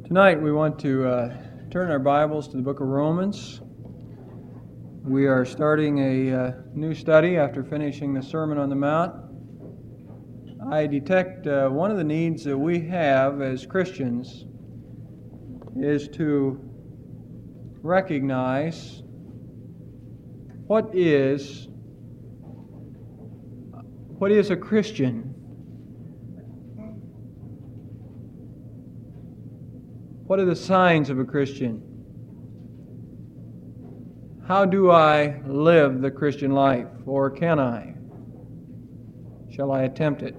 Tonight we want to turn our Bibles to the book of Romans. We are starting a new study after finishing the Sermon on the Mount. I detect one of the needs that we have as Christians is to recognize what is a Christian. What are the signs of a Christian? How do I live the Christian life? Or can I? Shall I attempt it?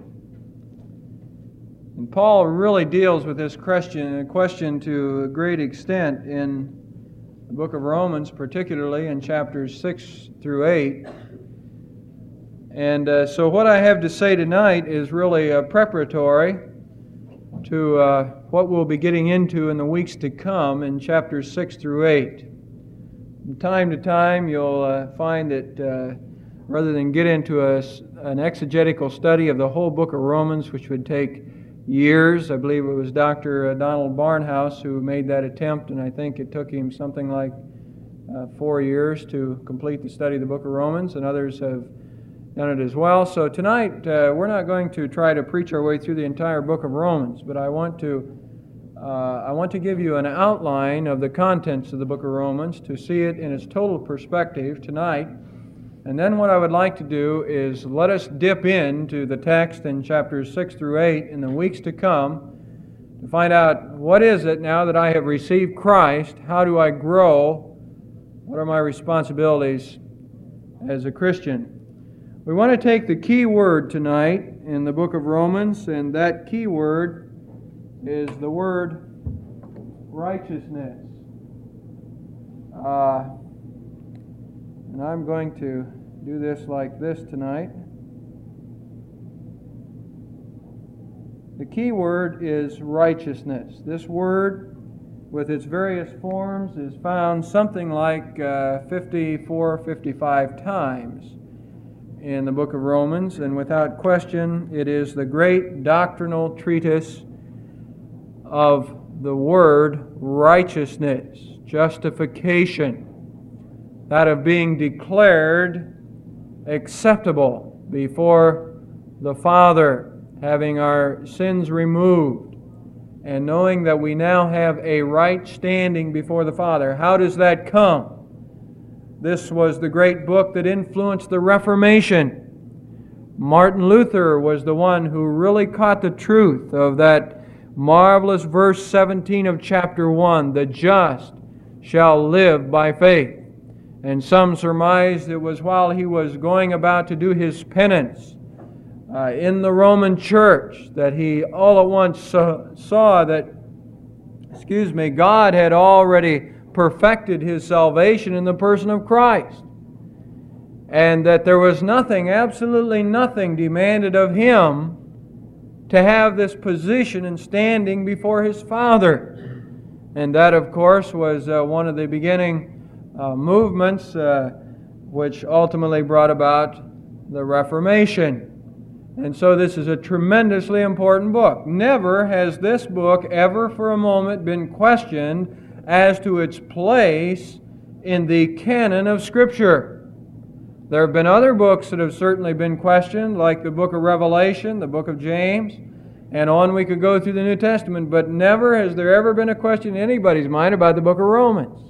And Paul really deals with this question to a great extent in the book of Romans, particularly in chapters 6 through 8. And so what I have to say tonight is really preparatory to what we'll be getting into in the weeks to come in chapters 6 through 8. From time to time, you'll find that rather than get into an exegetical study of the whole book of Romans, which would take years, I believe it was Dr. Donald Barnhouse who made that attempt, and I think it took him something like 4 years to complete the study of the book of Romans, and others have done it as well. So tonight, we're not going to try to preach our way through the entire book of Romans, but I want to give you an outline of the contents of the book of Romans to see it in its total perspective tonight. And then what I would like to do is let us dip into the text in chapters 6 through 8 in the weeks to come to find out what is it now that I have received Christ, how do I grow, what are my responsibilities as a Christian. We want to take the key word tonight in the book of Romans, and that key word is the word righteousness. And I'm going to do this like this tonight. The key word is righteousness. This word, with its various forms, is found something like 54, 55 times in the book of Romans, and without question, it is the great doctrinal treatise of the word righteousness, justification, that of being declared acceptable before the Father, having our sins removed, and knowing that we now have a right standing before the Father. How does that come? This was the great book that influenced the Reformation. Martin Luther was the one who really caught the truth of that marvelous verse 17 of chapter 1, the just shall live by faith. And some surmised it was while he was going about to do his penance in the Roman church that he all at once saw that, God had already perfected his salvation in the person of Christ, and that there was nothing, absolutely nothing demanded of him to have this position and standing before his Father. And that, of course, was one of the beginning movements which ultimately brought about the Reformation. And so this is a tremendously important book. Never has this book ever for a moment been questioned as to its place in the canon of Scripture. There have been other books that have certainly been questioned, like the book of Revelation, the book of James, and on we could go through the New Testament, but never has there ever been a question in anybody's mind about the book of Romans,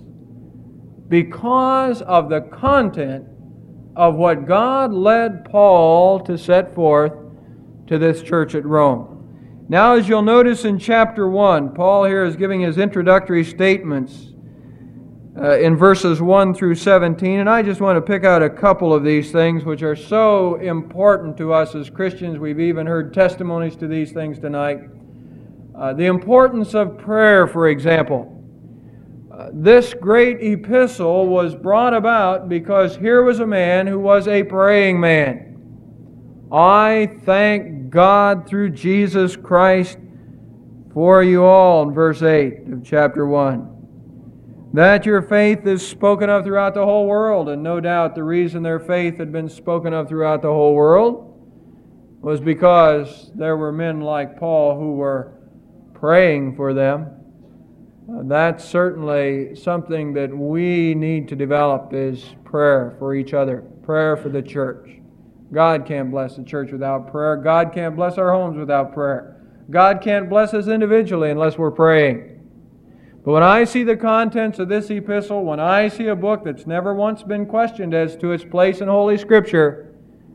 because of the content of what God led Paul to set forth to this church at Rome. Now, as you'll notice in chapter 1, Paul here is giving his introductory statements in verses 1 through 17, and I just want to pick out a couple of these things which are so important to us as Christians. We've even heard testimonies to these things tonight. The importance of prayer, for example. This great epistle was brought about because here was a man who was a praying man. I thank God through Jesus Christ for you all, in verse 8 of chapter 1. That your faith is spoken of throughout the whole world, and no doubt the reason their faith had been spoken of throughout the whole world was because there were men like Paul who were praying for them. That's certainly something that we need to develop, is prayer for each other, prayer for the church. God can't bless the church without prayer. God can't bless our homes without prayer. God can't bless us individually unless we're praying. But when I see the contents of this epistle, when I see a book that's never once been questioned as to its place in Holy Scripture,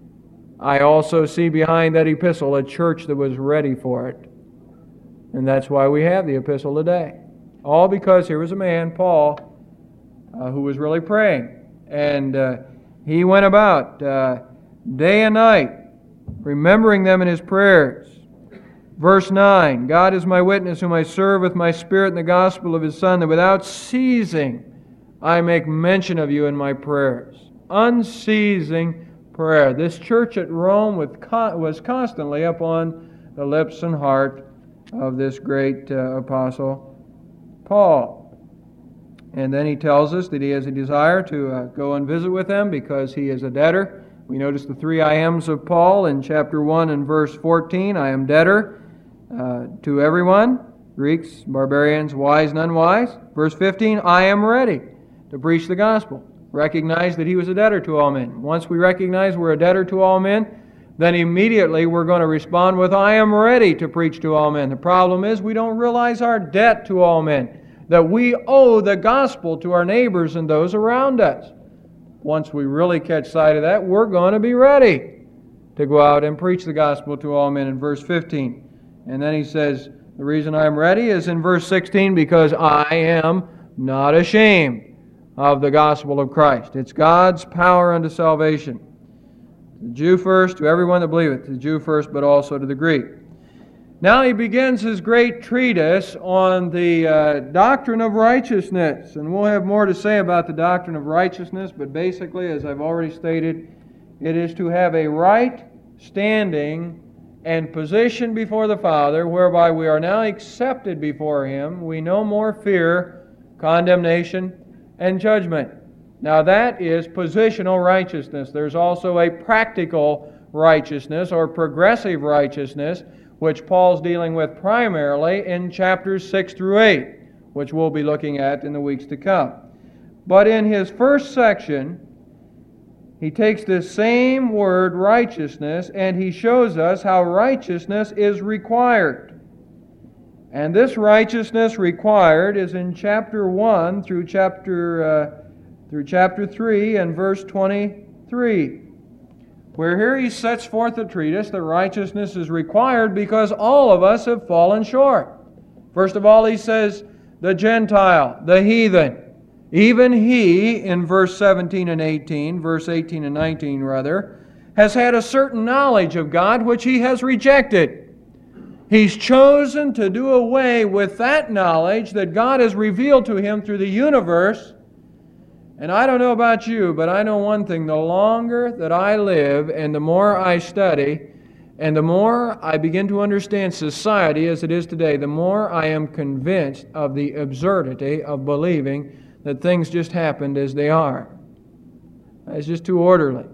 I also see behind that epistle a church that was ready for it. And that's why we have the epistle today. All because here was a man, Paul, who was really praying. And he went about day and night, remembering them in his prayers. Verse 9, God is my witness, whom I serve with my spirit in the gospel of His Son, that without ceasing I make mention of you in my prayers. Unceasing prayer. This church at Rome was constantly upon the lips and heart of this great apostle Paul. And then he tells us that he has a desire to go and visit with them because he is a debtor. We notice the 3 I ams of Paul in chapter 1 and verse 14. I am debtor to everyone, Greeks, barbarians, wise and unwise. Verse 15, I am ready to preach the gospel. Recognize that he was a debtor to all men. Once we recognize we're a debtor to all men, then immediately we're going to respond with, I am ready to preach to all men. The problem is we don't realize our debt to all men, that we owe the gospel to our neighbors and those around us. Once we really catch sight of that, we're going to be ready to go out and preach the gospel to all men in verse 15. And then he says, the reason I am ready is in verse 16, because I am not ashamed of the gospel of Christ. It's God's power unto salvation. The Jew first, to everyone that believeth, the Jew first, but also to the Greek. Now he begins his great treatise on the doctrine of righteousness. And we'll have more to say about the doctrine of righteousness, but basically, as I've already stated, it is to have a right standing and position before the Father, whereby we are now accepted before Him. We no more fear condemnation and judgment. Now that is positional righteousness. There's also a practical righteousness or progressive righteousness, which Paul's dealing with primarily in chapters 6 through 8, which we'll be looking at in the weeks to come. But in his first section, he takes this same word, righteousness, and he shows us how righteousness is required. And this righteousness required is in chapter 1 through chapter 3 and verse 23, where here he sets forth a treatise that righteousness is required because all of us have fallen short. First of all, he says, the Gentile, the heathen, even he, in verse 17 and 18, verse 18 and 19 rather, has had a certain knowledge of God which he has rejected. He's chosen to do away with that knowledge that God has revealed to him through the universe. And I don't know about you, but I know one thing. The longer that I live and the more I study and the more I begin to understand society as it is today, the more I am convinced of the absurdity of believing that things just happened as they are. It's just too orderly.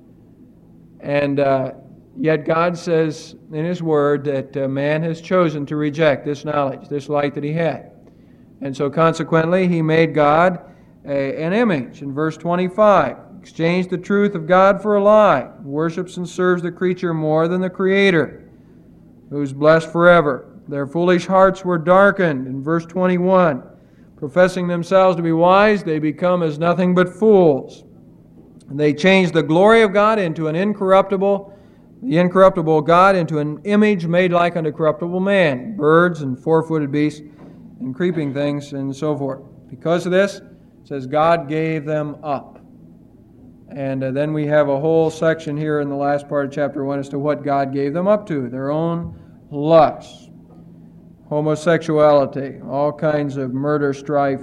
And yet God says in His Word that man has chosen to reject this knowledge, this light that he had. And so consequently, he made God an image. In verse 25, exchanged the truth of God for a lie, worships and serves the creature more than the Creator, who is blessed forever. Their foolish hearts were darkened. In verse 21, professing themselves to be wise, they become as nothing but fools. And they changed the glory of God into the incorruptible God into an image made like unto corruptible man, birds and four-footed beasts and creeping things and so forth. Because of this, it says God gave them up. And then we have a whole section here in the last part of chapter 1 as to what God gave them up to, their own lusts. Homosexuality, all kinds of murder, strife,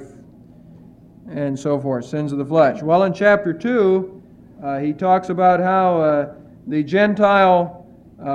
and so forth, sins of the flesh. Well, in chapter 2, he talks about how the Gentile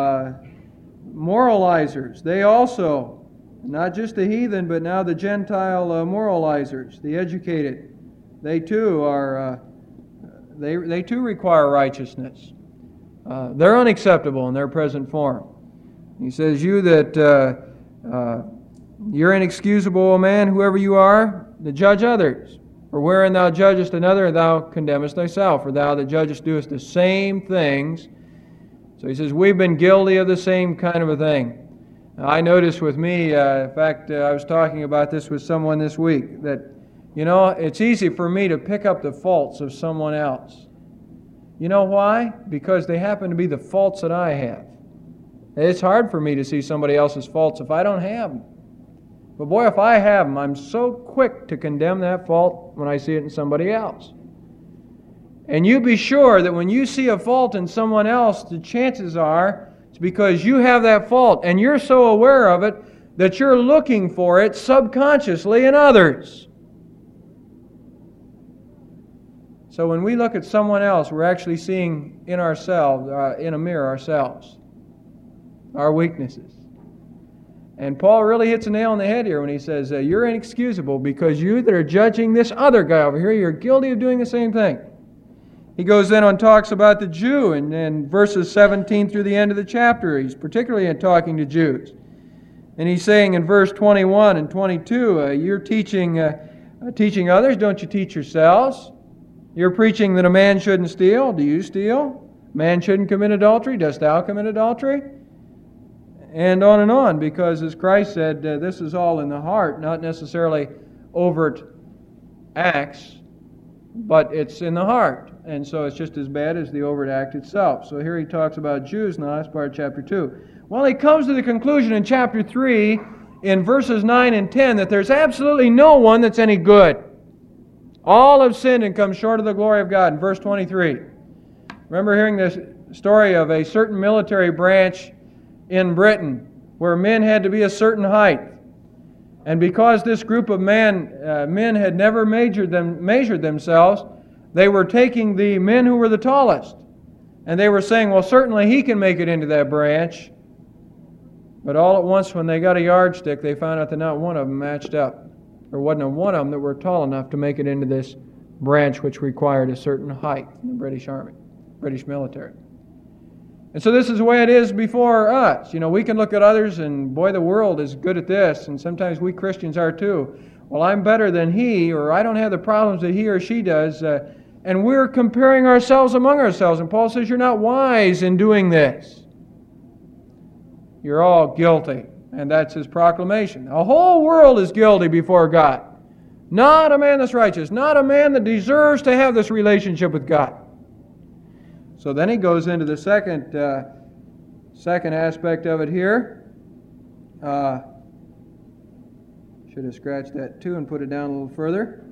moralizers, they also, not just the heathen, but now the Gentile moralizers, the educated, they too are, they too require righteousness. They're unacceptable in their present form. He says, you that You're inexcusable, O man, whoever you are, to judge others. For wherein thou judgest another, thou condemnest thyself. For thou that judgest doest the same things. So he says, we've been guilty of the same kind of a thing. Now, I noticed with me, in fact, I was talking about this with someone this week, that, it's easy for me to pick up the faults of someone else. You know why? Because they happen to be the faults that I have. It's hard for me to see somebody else's faults if I don't have them. But boy, if I have them, I'm so quick to condemn that fault when I see it in somebody else. And you be sure that when you see a fault in someone else, the chances are it's because you have that fault and you're so aware of it that you're looking for it subconsciously in others. So when we look at someone else, we're actually seeing in ourselves, in a mirror ourselves, our weaknesses. And Paul really hits a nail on the head here when he says, you're inexcusable because you that are judging this other guy over here, you're guilty of doing the same thing. He goes then on talks about the Jew in verses 17 through the end of the chapter. He's particularly talking to Jews. And he's saying in verse 21 and 22, you're teaching others, don't you teach yourselves? You're preaching that a man shouldn't steal. Do you steal? Man shouldn't commit adultery. Dost thou commit adultery? And on, because as Christ said, this is all in the heart, not necessarily overt acts, but it's in the heart. And so it's just as bad as the overt act itself. So here he talks about Jews in the last part of chapter 2. Well, he comes to the conclusion in chapter 3, in verses 9 and 10, that there's absolutely no one that's any good. All have sinned and come short of the glory of God. In verse 23, remember hearing this story of a certain military branch in Britain where men had to be a certain height. And because this group of men had never measured themselves, they were taking the men who were the tallest. And they were saying, well, certainly he can make it into that branch. But all at once, when they got a yardstick, they found out that not one of them matched up. There wasn't one of them that were tall enough to make it into this branch which required a certain height in the British Army, British military. And so this is the way it is before us. We can look at others and, boy, the world is good at this, and sometimes we Christians are too. Well, I'm better than he, or I don't have the problems that he or she does, and we're comparing ourselves among ourselves. And Paul says, you're not wise in doing this. You're all guilty. And that's his proclamation. The whole world is guilty before God. Not a man that's righteous. Not a man that deserves to have this relationship with God. So then he goes into the second aspect of it here. Should have scratched that too and put it down a little further.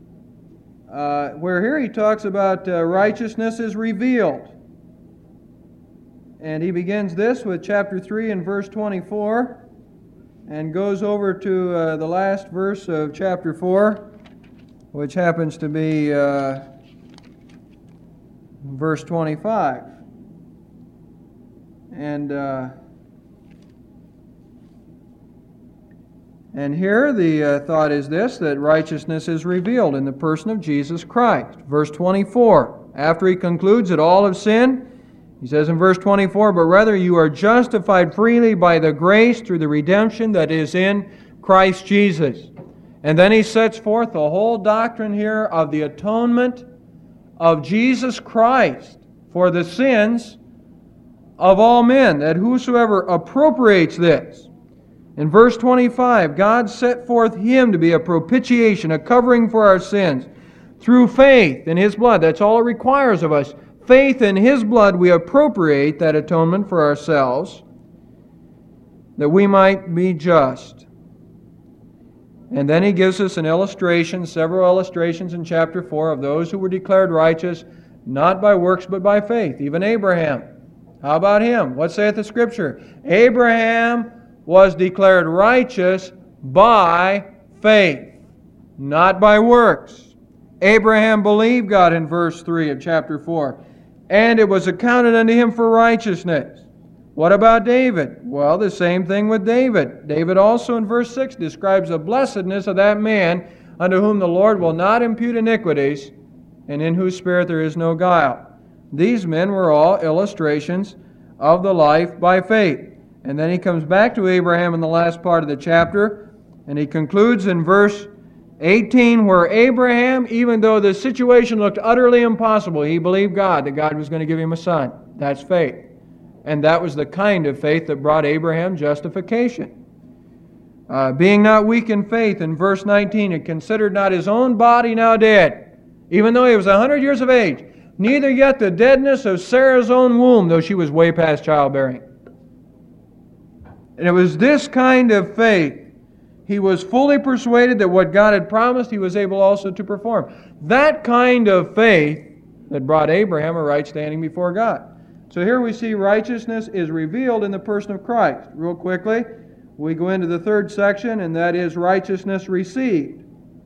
Where here he talks about righteousness is revealed. And he begins this with chapter 3 and verse 24. And goes over to the last verse of chapter 4, which happens to be verse 25. And here the thought is this, that righteousness is revealed in the person of Jesus Christ. Verse 24, after he concludes that all have sinned, he says in verse 24, but rather you are justified freely by the grace through the redemption that is in Christ Jesus. And then he sets forth the whole doctrine here of the atonement of Jesus Christ for the sins of all men, that whosoever appropriates this. In verse 25, God set forth Him to be a propitiation, a covering for our sins, through faith in His blood. That's all it requires of us. Faith in His blood, we appropriate that atonement for ourselves, that we might be just. And then he gives us an illustration, several illustrations in chapter 4 of those who were declared righteous, not by works but by faith. Even Abraham. How about him? What saith the Scripture? Abraham was declared righteous by faith, not by works. Abraham believed God in verse 3 of chapter 4. And it was accounted unto him for righteousness. What about David? Well, the same thing with David. David also in verse 6 describes the blessedness of that man unto whom the Lord will not impute iniquities, and in whose spirit there is no guile. These men were all illustrations of the life by faith. And then he comes back to Abraham in the last part of the chapter And he concludes in verse 18, where Abraham, even though the situation looked utterly impossible, he believed God, that God was going to give him a son. That's faith. And that was the kind of faith that brought Abraham justification. Being not weak in faith, in verse 19, he considered not his own body now dead, even though he was 100 years of age, neither yet the deadness of Sarah's own womb, though she was way past childbearing. And it was this kind of faith. He was fully persuaded that what God had promised, he was able also to perform. That kind of faith that brought Abraham a right standing before God. So here we see righteousness is revealed in the person of Christ. Real quickly, we go into the third section, and that is righteousness received.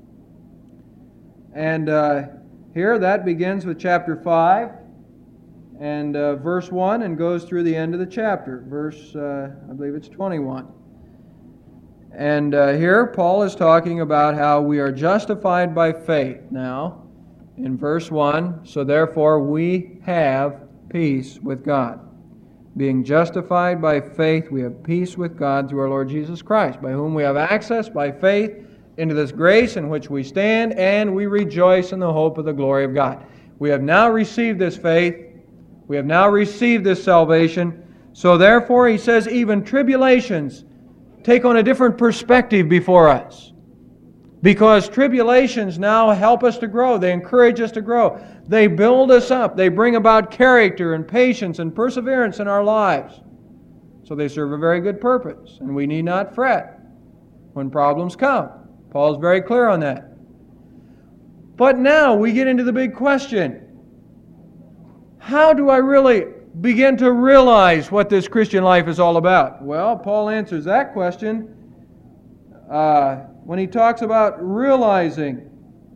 And here that begins with chapter 5 and verse 1 and goes through the end of the chapter. Verse, I believe it's 21. And here Paul is talking about how we are justified by faith now in verse 1. So therefore we have peace with God. Being justified by faith, we have peace with God through our Lord Jesus Christ, by whom we have access by faith into this grace in which we stand, and we rejoice in the hope of the glory of God. We have now received this faith. We have now received this salvation. So therefore, he says, even tribulations take on a different perspective before us. Because tribulations now help us to grow. They encourage us to grow. They build us up. They bring about character and patience and perseverance in our lives. So they serve a very good purpose. And we need not fret when problems come. Paul's very clear on that. But now we get into the big question. How do I really begin to realize what this Christian life is all about? Well, Paul answers that question when he talks about realizing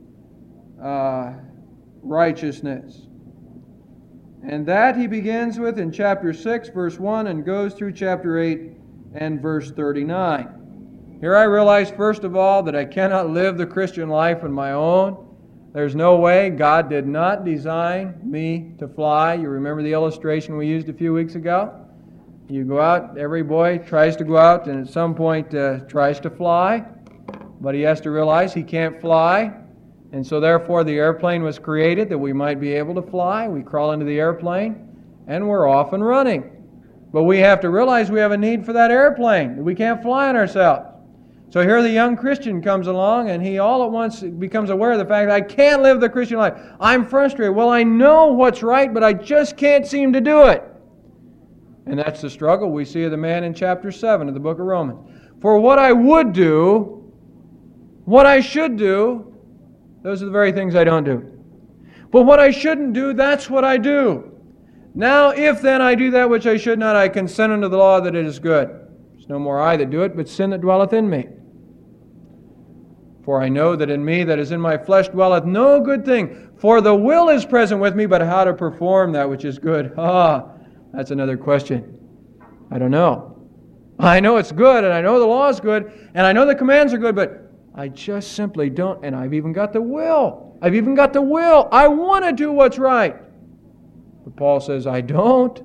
righteousness. And that he begins with in chapter 6, verse 1, and goes through chapter 8 and verse 39. Here I realize, first of all, that I cannot live the Christian life on my own. There's no way. God did not design me to fly. You remember the illustration we used a few weeks ago? You go out, every boy tries to go out and at some point tries to fly, but he has to realize he can't fly. And so therefore the airplane was created that we might be able to fly. We crawl into the airplane and we're off and running. But we have to realize we have a need for that airplane. We can't fly on ourselves. So here the young Christian comes along and he all at once becomes aware of the fact that I can't live the Christian life. I'm frustrated. Well, I know what's right, but I just can't seem to do it. And that's the struggle we see of the man in chapter 7 of the book of Romans. For what I would do, what I should do, those are the very things I don't do. But what I shouldn't do, that's what I do. Now, if then I do that which I should not, I consent unto the law that it is good. It's no more I that do it, but sin that dwelleth in me. For I know that in me that is in my flesh dwelleth no good thing. For the will is present with me, but how to perform that which is good? That's another question. I don't know. I know it's good, and I know the law is good, and I know the commands are good, but I just simply don't, and I've even got the will. I want to do what's right. But Paul says, I don't.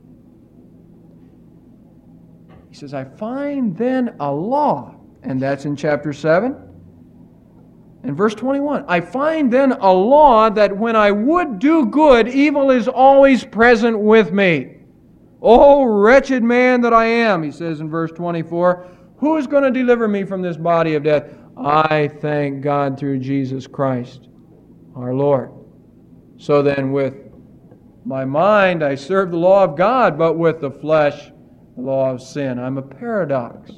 He says, I find then a law, and that's in chapter 7. And verse 21, I find then a law that when I would do good, evil is always present with me. Oh, wretched man that I am, he says in verse 24, who is going to deliver me from this body of death? I thank God through Jesus Christ, our Lord. So then with my mind I serve the law of God, but with the flesh, the law of sin. I'm a paradox.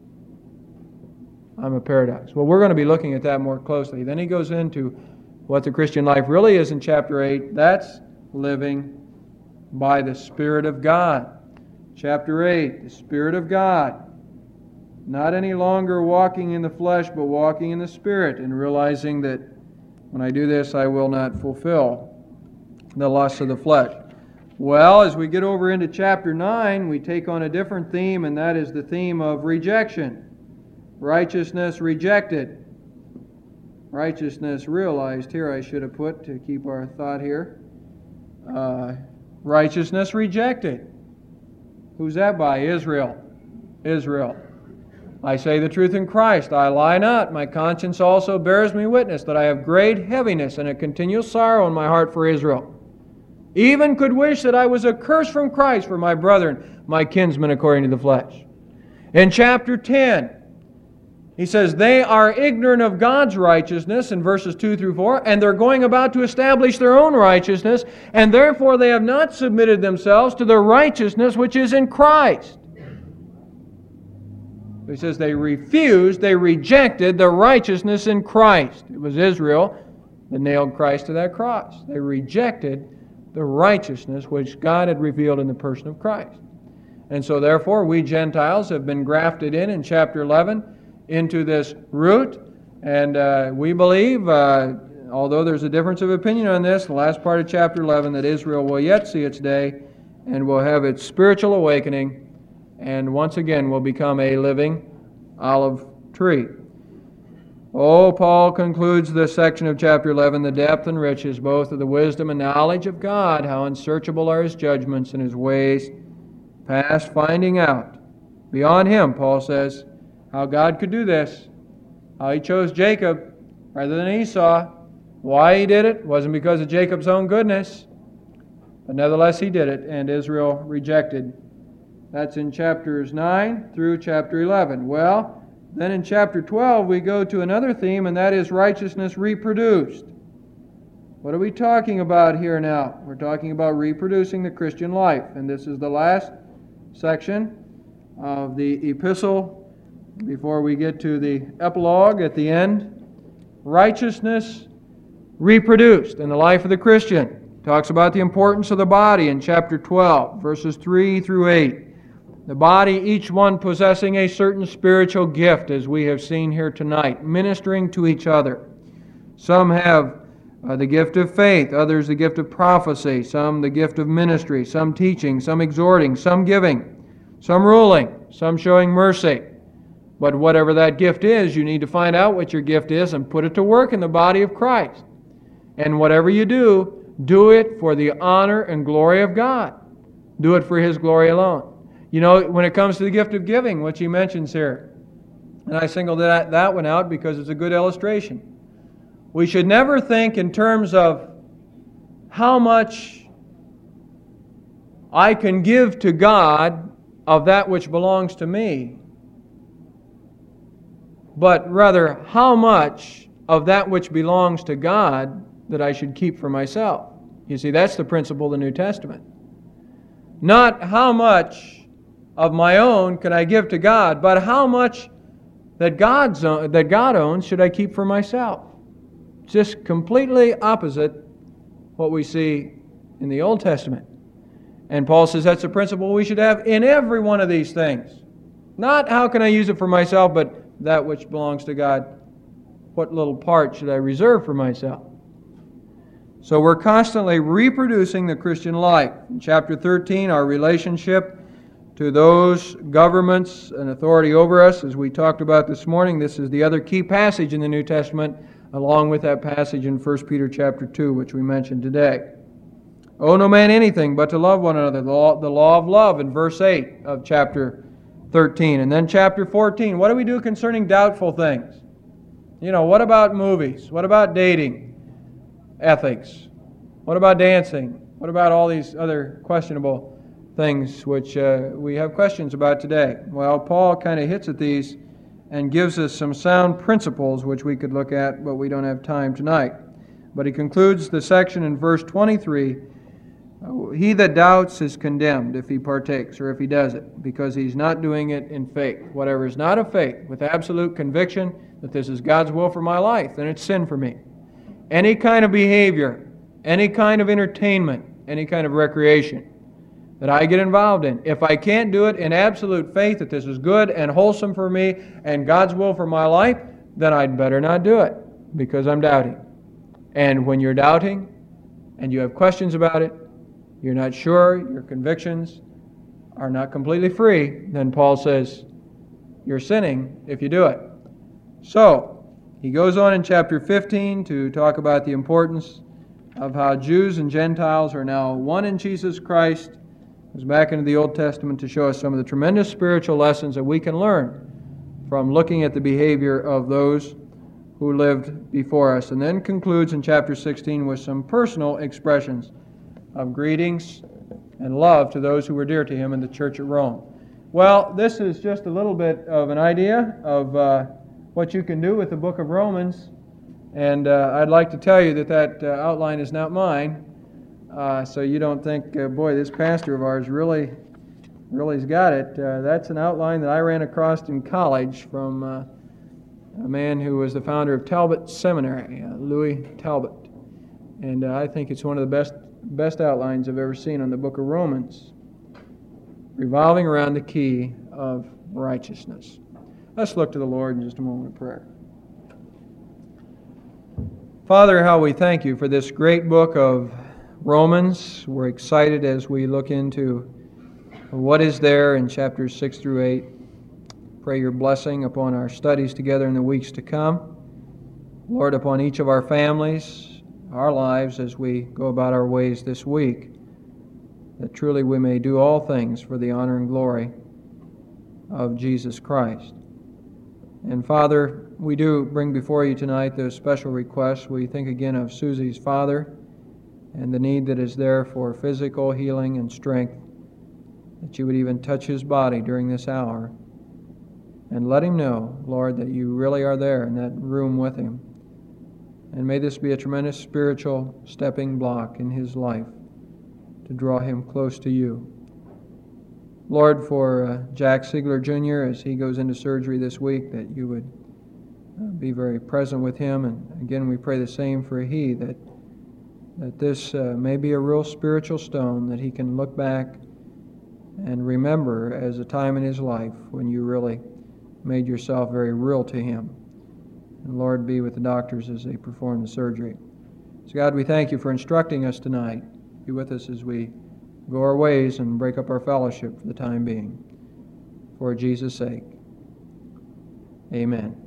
Well, we're going to be looking at that more closely. Then he goes into what the Christian life really is in chapter 8. That's living by the Spirit of God. Chapter 8, the Spirit of God. Not any longer walking in the flesh, but walking in the Spirit, and realizing that when I do this, I will not fulfill the lusts of the flesh. Well, as we get over into chapter 9, we take on a different theme, and that is the theme of rejection. Righteousness rejected. Righteousness realized. Here I should have put, to keep our thought here. Righteousness rejected. Who's that by? Israel. I say the truth in Christ, I lie not. My conscience also bears me witness that I have great heaviness and a continual sorrow in my heart for Israel. Even could wish that I was accursed from Christ for my brethren, my kinsmen according to the flesh. In chapter 10, he says, they are ignorant of God's righteousness in verses 2 through 4, and they're going about to establish their own righteousness, and therefore they have not submitted themselves to the righteousness which is in Christ. He says they rejected the righteousness in Christ. It was Israel that nailed Christ to that cross. They rejected the righteousness which God had revealed in the person of Christ. And so therefore we Gentiles have been grafted in chapter 11 into this root. And we believe, although there's a difference of opinion on this, the last part of chapter 11, that Israel will yet see its day and will have its spiritual awakening, and once again will become a living olive tree. Oh, Paul concludes this section of chapter 11, the depth and riches both of the wisdom and knowledge of God, how unsearchable are His judgments and His ways, past finding out. Beyond Him, Paul says, how God could do this, how He chose Jacob rather than Esau. Why He did it wasn't because of Jacob's own goodness, but nevertheless He did it, and Israel rejected. That's in chapters 9 through chapter 11. Well, then in chapter 12 we go to another theme, and that is righteousness reproduced. What are we talking about here now? We're talking about reproducing the Christian life. And this is the last section of the epistle before we get to the epilogue at the end. Righteousness reproduced in the life of the Christian. Talks about the importance of the body in chapter 12, verses 3 through 8. The body, each one possessing a certain spiritual gift, as we have seen here tonight, ministering to each other. Some have the gift of faith, others the gift of prophecy, some the gift of ministry, some teaching, some exhorting, some giving, some ruling, some showing mercy. But whatever that gift is, you need to find out what your gift is and put it to work in the body of Christ. And whatever you do, do it for the honor and glory of God. Do it for His glory alone. You know, when it comes to the gift of giving, which he mentions here, and I singled that one out because it's a good illustration. We should never think in terms of how much I can give to God of that which belongs to me, but rather how much of that which belongs to God that I should keep for myself. You see, that's the principle of the New Testament. Not how much of my own can I give to God, but how much that God owns should I keep for myself. Just completely opposite what we see in the Old Testament. And Paul says that's a principle we should have in every one of these things. Not how can I use it for myself, but that which belongs to God, what little part should I reserve for myself? So we're constantly reproducing the Christian life. In chapter 13, our relationship to those governments and authority over us, as we talked about this morning, this is the other key passage in the New Testament, along with that passage in 1 Peter chapter 2, which we mentioned today. Owe no man anything but to love one another, the law of love in verse 8 of chapter 13. And then chapter 14, what do we do concerning doubtful things? You know, what about movies? What about dating? Ethics? What about dancing? What about all these other questionable things which we have questions about today? Well, Paul kind of hits at these and gives us some sound principles which we could look at, but we don't have time tonight. But he concludes the section in verse 23, he that doubts is condemned if he partakes or if he does it, because he's not doing it in faith. Whatever is not of faith, with absolute conviction that this is God's will for my life, then it's sin for me. Any kind of behavior, any kind of entertainment, any kind of recreation that I get involved in, if I can't do it in absolute faith that this is good and wholesome for me and God's will for my life, then I'd better not do it because I'm doubting. And when you're doubting and you have questions about it, you're not sure, your convictions are not completely free, then Paul says you're sinning if you do it. So, he goes on in chapter 15 to talk about the importance of how Jews and Gentiles are now one in Jesus Christ. He goes back into the Old Testament to show us some of the tremendous spiritual lessons that we can learn from looking at the behavior of those who lived before us, and then concludes in chapter 16 with some personal expressions of greetings and love to those who were dear to him in the church at Rome. Well, this is just a little bit of an idea of what you can do with the book of Romans, and I'd like to tell you that outline is not mine, so you don't think, boy, this pastor of ours really's got it. That's an outline that I ran across in college from a man who was the founder of Talbot Seminary, Louis Talbot, and I think it's one of the best outlines I've ever seen on the book of Romans, revolving around the key of righteousness. Let's look to the Lord in just a moment of prayer. Father, how we thank you for this great book of Romans. We're excited as we look into what is there in chapters 6 through 8. Pray your blessing upon our studies together in the weeks to come. Lord, upon each of our families, our lives as we go about our ways this week, that truly we may do all things for the honor and glory of Jesus Christ. And Father, we do bring before you tonight those special requests. We think again of Susie's father and the need that is there for physical healing and strength, that you would even touch his body during this hour and let him know, Lord, that you really are there in that room with him. And may this be a tremendous spiritual stepping block in his life to draw him close to you. Lord, for Jack Sigler Jr., as he goes into surgery this week, that you would be very present with him. And again, we pray the same for he, that this may be a real spiritual stone that he can look back and remember as a time in his life when you really made yourself very real to him. And Lord, be with the doctors as they perform the surgery. So God, we thank you for instructing us tonight. Be with us as we go our ways and break up our fellowship for the time being. For Jesus' sake. Amen.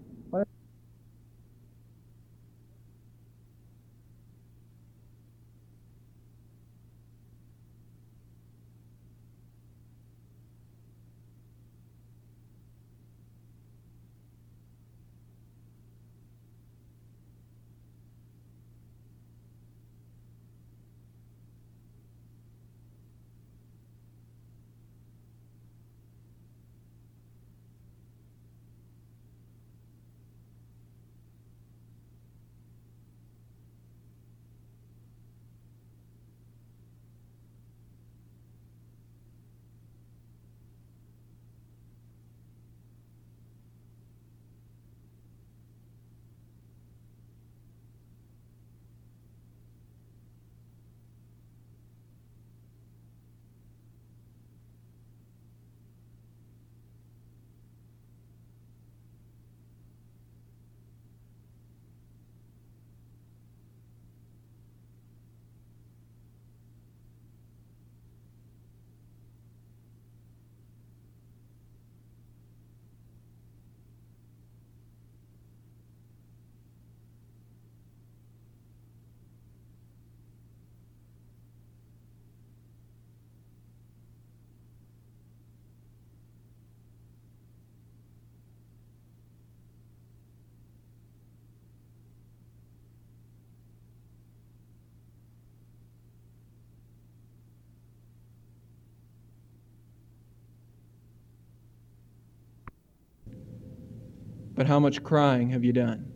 But how much crying have you done?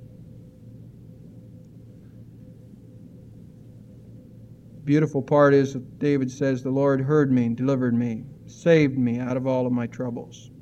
The beautiful part is that David says, the Lord heard me and delivered me, saved me out of all of my troubles.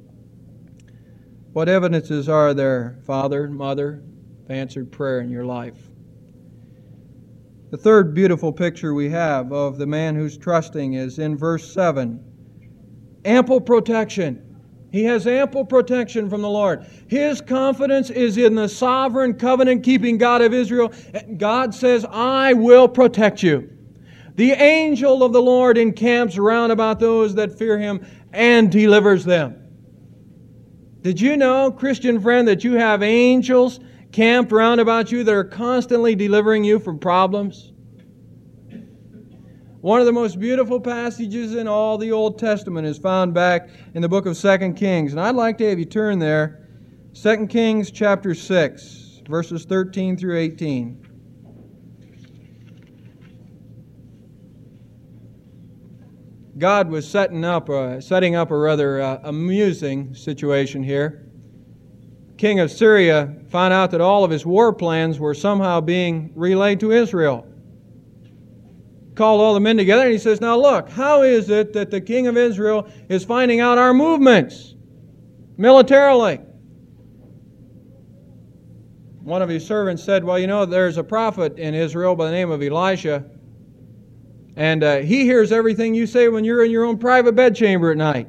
What evidences are there, Father, Mother, of answered prayer in your life? The third beautiful picture we have of the man who's trusting is in verse 7. Ample protection. He has ample protection from the Lord. His confidence is in the sovereign, covenant-keeping God of Israel. God says, I will protect you. The angel of the Lord encamps round about those that fear Him and delivers them. Did you know, Christian friend, that you have angels camped round about you that are constantly delivering you from problems? One of the most beautiful passages in all the Old Testament is found back in the book of 2 Kings. And I'd like to have you turn there. 2 Kings chapter 6, verses 13 through 18. God was setting up a rather amusing situation here. King of Syria found out that all of his war plans were somehow being relayed to Israel. Called all the men together and he says, now look, how is it that the king of Israel is finding out our movements militarily? One of his servants said, well, you know, there's a prophet in Israel by the name of Elisha, and he hears everything you say when you're in your own private bedchamber at night.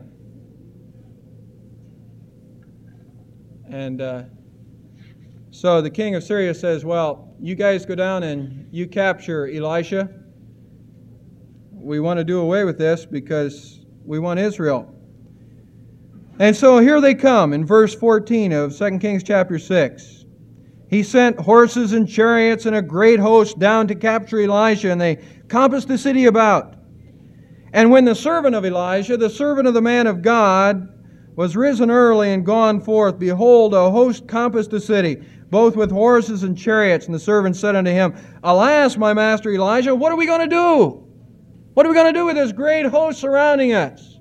And so the king of Syria says, well, you guys go down and you capture Elisha. We want to do away with this because we want Israel. And so here they come in verse 14 of 2 Kings chapter 6. He sent horses and chariots and a great host down to capture Elisha, and they compassed the city about. And when the servant of Elisha, the servant of the man of God, was risen early and gone forth, behold, a host compassed the city, both with horses and chariots. And the servant said unto him, alas, my master Elijah, what are we going to do? What are we going to do with this great host surrounding us?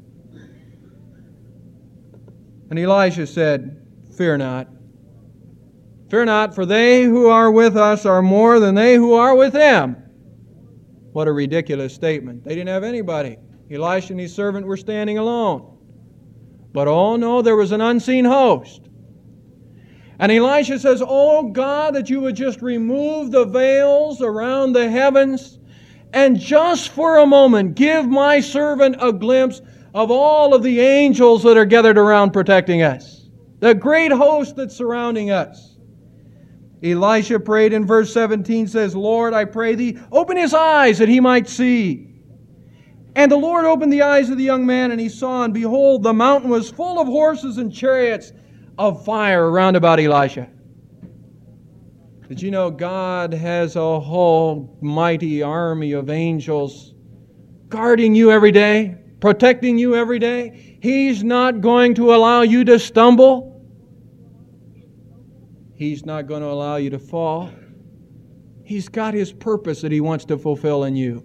And Elisha said, fear not. Fear not, for they who are with us are more than they who are with them. What a ridiculous statement. They didn't have anybody. Elisha and his servant were standing alone. But oh no, there was an unseen host. And Elisha says, oh God, that you would just remove the veils around the heavens and just for a moment give my servant a glimpse of all of the angels that are gathered around protecting us. The great host that's surrounding us. Elisha prayed in verse 17, says, Lord, I pray thee, open his eyes that he might see. And the Lord opened the eyes of the young man, and he saw, and behold, the mountain was full of horses and chariots of fire round about Elisha. Did you know God has a whole mighty army of angels guarding you every day, protecting you every day? He's not going to allow you to stumble. He's not going to allow you to fall. He's got His purpose that He wants to fulfill in you.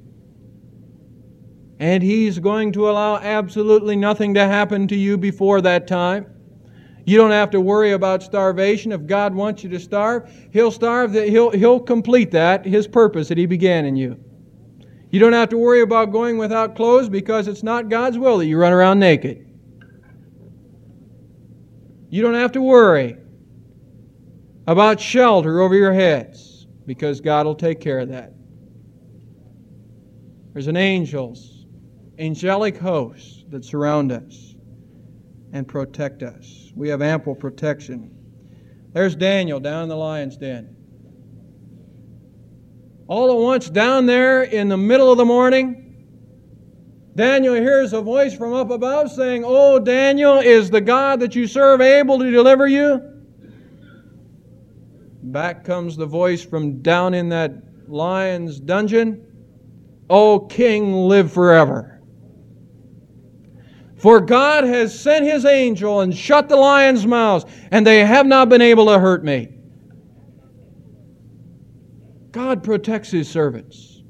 And He's going to allow absolutely nothing to happen to you before that time. You don't have to worry about starvation. If God wants you to starve, He'll starve. He'll complete that, His purpose that He began in you. You don't have to worry about going without clothes because it's not God's will that you run around naked. You don't have to worry about shelter over your heads because God will take care of that. There's an angelic host that surround us and protect us. We have ample protection. There's Daniel down in the lion's den. All at once, down there in the middle of the morning, Daniel hears a voice from up above saying, "Oh, Daniel, is the God that you serve able to deliver you?" Back comes the voice from down in that lion's dungeon, "O King, live forever. For God has sent His angel and shut the lions' mouths, and they have not been able to hurt me." God protects His servants.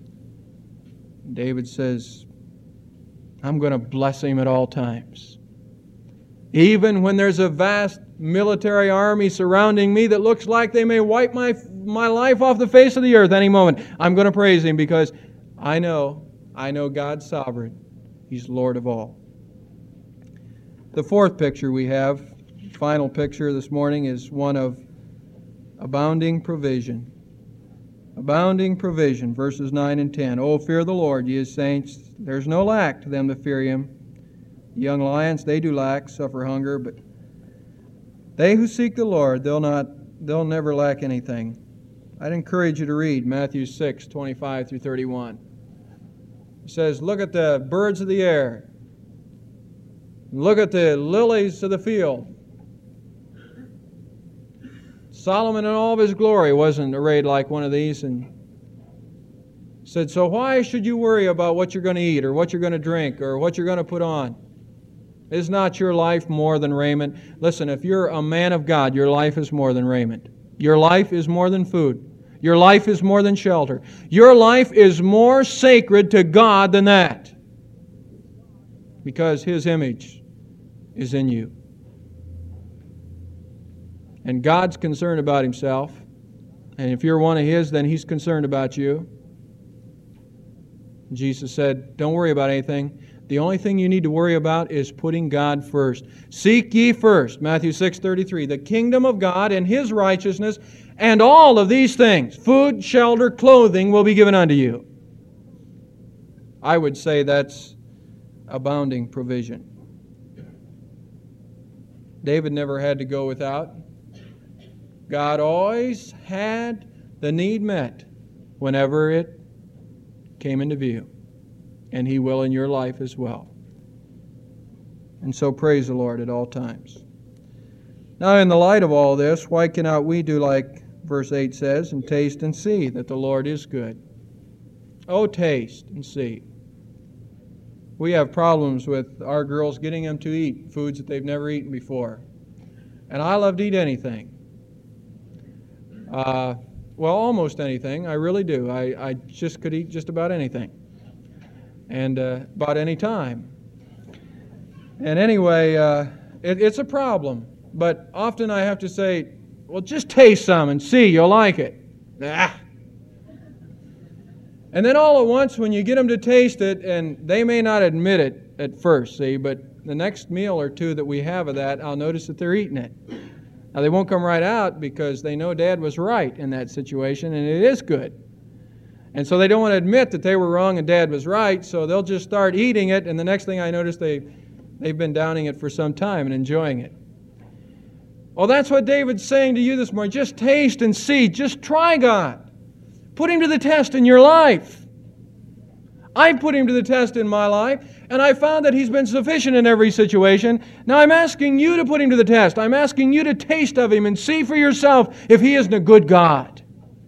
David says, I'm going to bless Him at all times. Even when there's a vast military army surrounding me that looks like they may wipe my life off the face of the earth any moment, I'm going to praise Him because I know God's sovereign. He's Lord of all. The fourth picture we have, final picture this morning, is one of abounding provision. Abounding provision, verses 9 and 10. "Oh, fear the Lord, ye His saints. There's no lack to them that fear Him. Young lions, they do lack, suffer hunger, but they who seek the Lord, they'll never lack anything." I'd encourage you to read Matthew 6, 25 through 31. It says, "Look at the birds of the air. Look at the lilies of the field." Solomon in all of his glory wasn't arrayed like one of these. And Said, so why should you worry about what you're going to eat or what you're going to drink or what you're going to put on? Is not your life more than raiment? Listen, if you're a man of God, your life is more than raiment. Your life is more than food. Your life is more than shelter. Your life is more sacred to God than that, because His image is in you. And God's concerned about Himself. And if you're one of His, then He's concerned about you. Jesus said, don't worry about anything. The only thing you need to worry about is putting God first. Seek ye first, Matthew 6:33, the kingdom of God and His righteousness, and all of these things, food, shelter, clothing, will be given unto you. I would say that's abounding provision. David never had to go without. God always had the need met whenever it came into view. And He will in your life as well. And so praise the Lord at all times. Now, in the light of all this, why cannot we do like verse 8 says, and taste and see that the Lord is good? Oh, taste and see. We have problems with our girls getting them to eat foods that they've never eaten before. And I love to eat anything. Well, almost anything. I really do. I just could eat just about anything. And about any time. And anyway, it's a problem. But often I have to say, well, just taste some and see, you'll like it. Ah. And then all at once, when you get them to taste it, and they may not admit it at first, see, but the next meal or two that we have of that, I'll notice that they're eating it. Now, they won't come right out because they know Dad was right in that situation, and it is good. And so they don't want to admit that they were wrong and Dad was right, so they'll just start eating it, and the next thing I notice, they've been downing it for some time and enjoying it. Well, that's what David's saying to you this morning. Just taste and see. Just try God. Put Him to the test in your life. I put Him to the test in my life, and I found that He's been sufficient in every situation. Now I'm asking you to put Him to the test. I'm asking you to taste of Him and see for yourself if He isn't a good God.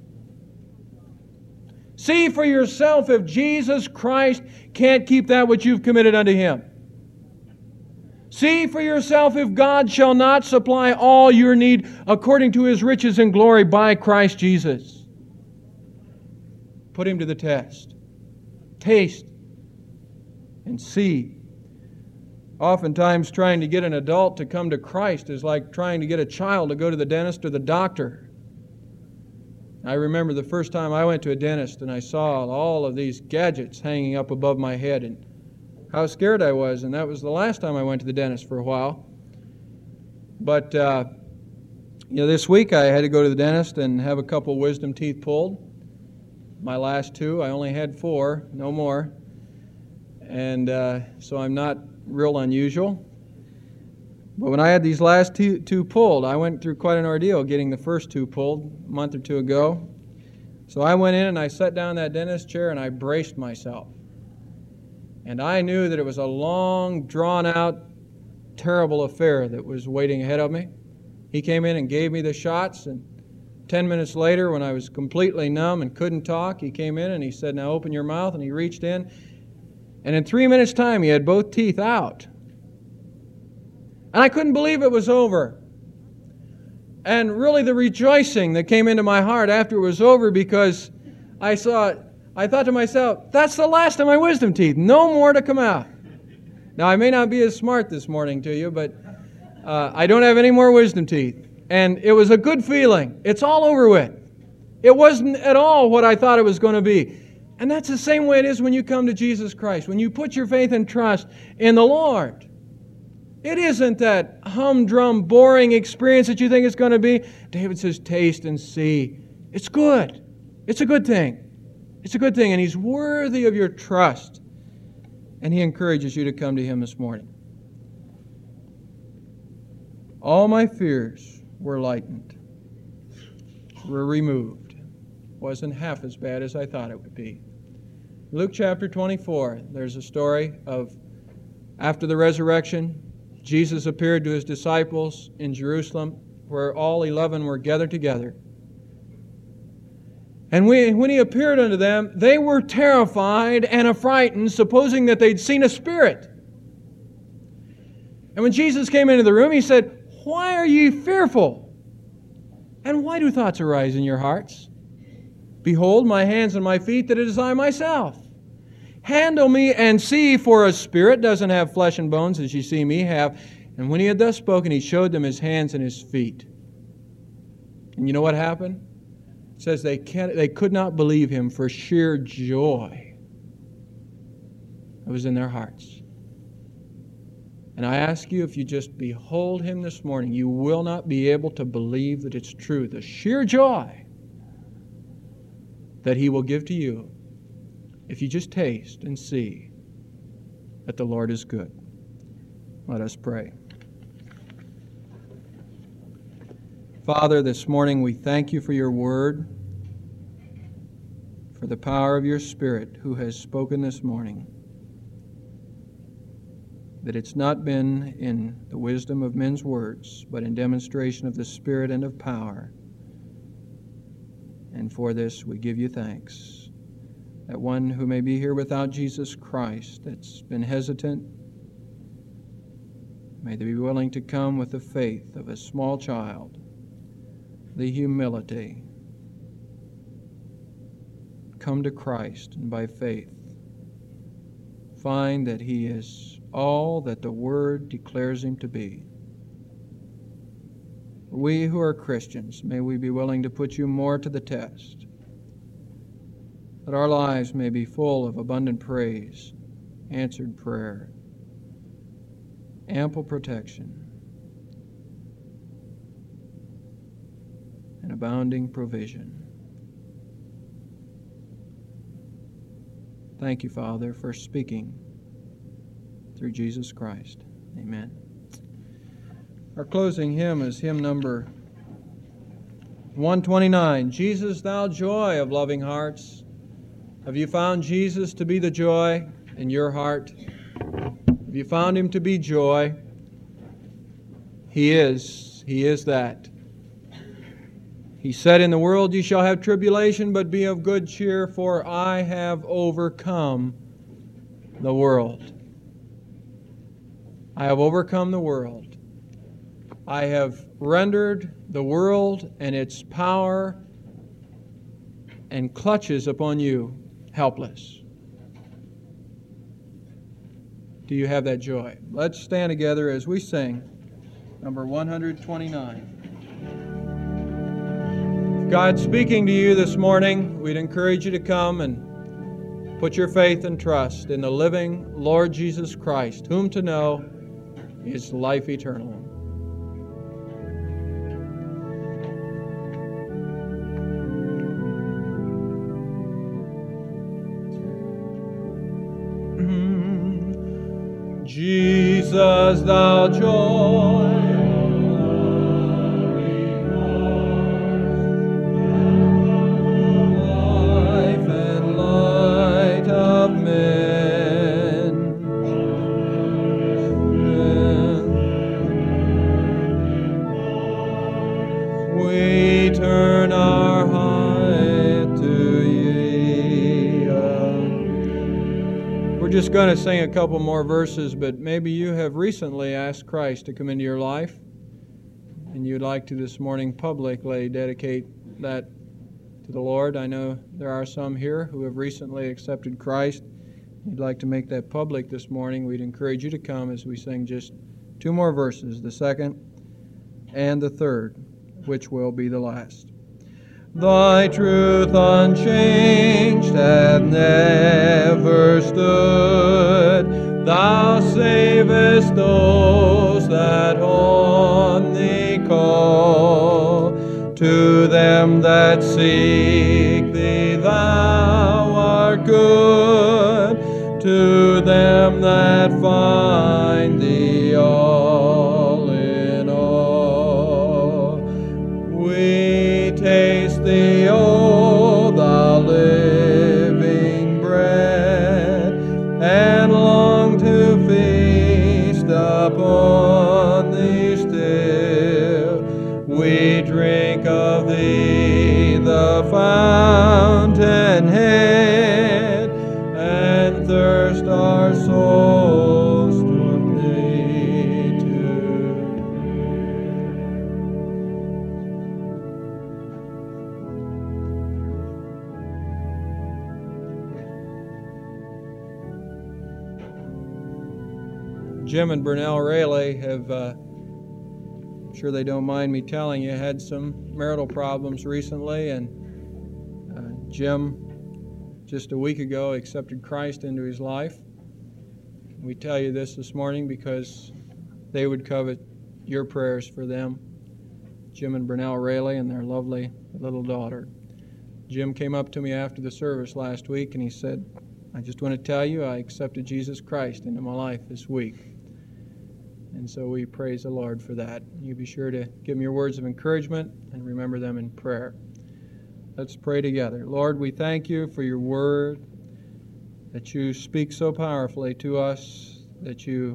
See for yourself if Jesus Christ can't keep that which you've committed unto Him. See for yourself if God shall not supply all your need according to His riches and glory by Christ Jesus. Put Him to the test. Taste and see. Oftentimes trying to get an adult to come to Christ is like trying to get a child to go to the dentist or the doctor. I remember the first time I went to a dentist and I saw all of these gadgets hanging up above my head and how scared I was. And that was the last time I went to the dentist for a while. But, this week I had to go to the dentist and have a couple wisdom teeth pulled. My last two, I only had 4, no more. And so I'm not real unusual. But when I had these last two pulled, I went through quite an ordeal getting the first 2 pulled a month or 2 ago. So I went in and I sat down in that dentist chair and I braced myself. And I knew that it was a long, drawn-out, terrible affair that was waiting ahead of me. He came in and gave me the shots, and 10 minutes later, when I was completely numb and couldn't talk, he came in and he said, now open your mouth, and he reached in. And in 3 minutes' time, he had both teeth out. And I couldn't believe it was over. And really the rejoicing that came into my heart after it was over, because I thought to myself, that's the last of my wisdom teeth. No more to come out. Now, I may not be as smart this morning to you, but I don't have any more wisdom teeth. And it was a good feeling. It's all over with. It wasn't at all what I thought it was going to be. And that's the same way it is when you come to Jesus Christ. When you put your faith and trust in the Lord. It isn't that humdrum, boring experience that you think it's going to be. David says, taste and see. It's good. It's a good thing. It's a good thing, and He's worthy of your trust. And He encourages you to come to Him this morning. All my fears were lightened, were removed. Wasn't half as bad as I thought it would be. Luke chapter 24, there's a story of after the resurrection, Jesus appeared to His disciples in Jerusalem, where all 11 were gathered together. And when He appeared unto them, they were terrified and affrighted, supposing that they'd seen a spirit. And when Jesus came into the room, He said, "Why are ye fearful? And why do thoughts arise in your hearts? Behold my hands and my feet, that it is I myself. Handle me and see, for a spirit doesn't have flesh and bones, as ye see me have." And when He had thus spoken, He showed them His hands and His feet. And you know what happened? It says they could not believe Him for sheer joy that was in their hearts. And I ask you, if you just behold Him this morning, you will not be able to believe that it's true. The sheer joy that He will give to you if you just taste and see that the Lord is good. Let us pray. Father, this morning we thank You for Your word, for the power of Your Spirit who has spoken this morning, that it's not been in the wisdom of men's words, but in demonstration of the Spirit and of power. And for this we give You thanks, that one who may be here without Jesus Christ, that's been hesitant, may they be willing to come with the faith of a small child, the humility, come to Christ, and by faith find that He is all that the Word declares Him to be. We who are Christians, may we be willing to put You more to the test, that our lives may be full of abundant praise, answered prayer, ample protection, and abounding provision. Thank You, Father, for speaking through Jesus Christ. Amen. Our closing hymn is hymn number 129, "Jesus, Thou Joy of Loving Hearts." Have you found Jesus to be the joy in your heart? Have you found Him to be joy? He is. He is that. He said, "In the world ye shall have tribulation, but be of good cheer, for I have overcome the world." I have overcome the world. I have rendered the world and its power and clutches upon you helpless. Do you have that joy? Let's stand together as we sing number 129. If God's speaking to you this morning, we'd encourage you to come and put your faith and trust in the living Lord Jesus Christ, whom to know is life eternal. Jesus, Thou joy of loving hearts, life and light of men, we turn our heart to Thee. We're just going to sing a couple more verses, but maybe you have recently asked Christ to come into your life, and you'd like to this morning publicly dedicate that to the Lord. I know there are some here who have recently accepted Christ. You'd like to make that public this morning. We'd encourage you to come as we sing just two more verses, the second and the third, which will be the last. Thy truth unchanged hath never stood. Thou savest those that on Thee call. To them that seek Thee Thou art good. To them that find Thee all in all. We taste Thee, O Thou living bread, and long to feast upon Thee still. We drink of Thee, the the fountainhead, and thirst our souls to thee too. Jim and Burnell Rayleigh have, I'm sure they don't mind me telling you, had some marital problems recently, and Jim, just a week ago, accepted Christ into his life. We tell you this morning because they would covet your prayers for them, Jim and Burnell Rayleigh and their lovely little daughter. Jim came up to me after the service last week and he said, "I just want to tell you I accepted Jesus Christ into my life this week." And so we praise the Lord for that. You be sure to give them your words of encouragement and remember them in prayer. Let's pray together. Lord, we thank you for your word, that you speak so powerfully to us, that you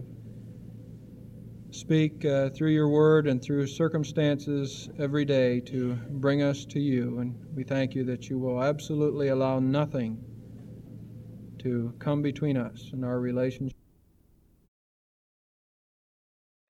speak through your word and through circumstances every day to bring us to you. And we thank you that you will absolutely allow nothing to come between us and our relationship.